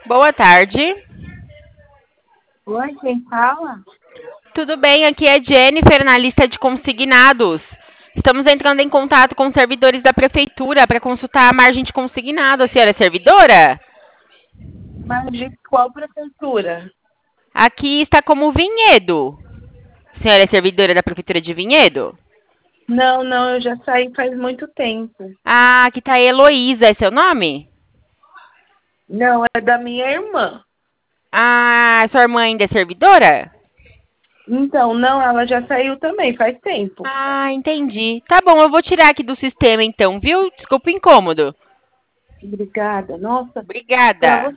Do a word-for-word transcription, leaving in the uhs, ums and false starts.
Boa tarde. Oi, quem fala? Tudo bem? Aqui é Jennifer, analista de consignados. Estamos entrando em contato com os servidores da prefeitura para consultar a margem de consignado. A senhora é servidora? Mas de qual prefeitura? Aqui está como Vinhedo. A senhora é servidora da prefeitura de Vinhedo? Não, não, eu já saí faz muito tempo. Ah, aqui está a Heloísa, é seu nome? Não, é da minha irmã. Ah, sua irmã ainda é servidora? Então, não, ela já saiu também, faz tempo. Ah, entendi. Tá bom, eu vou tirar aqui do sistema então, viu? Desculpa o incômodo. Obrigada. Nossa, para Obrigada. você